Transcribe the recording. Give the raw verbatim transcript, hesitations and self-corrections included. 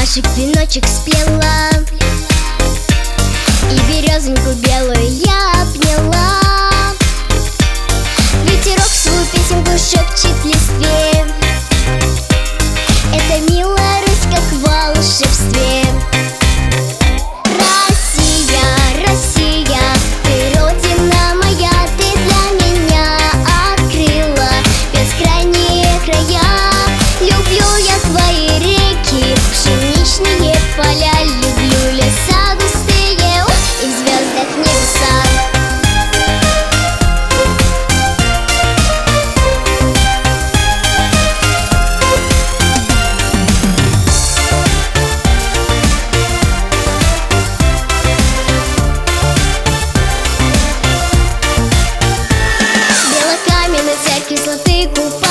ромашек веночек спела, и березоньку белую я обняла. Ветерок свою песенку шепчет в листве. Это милая Русь, как в волшебстве. Россия, Россия, ты родина моя, ты для меня открыла бескрайние края. Люблю я твои реки, пшеничные поля, люблю леса густые и в звездах небеса. Белокаменной церкви золотые купола,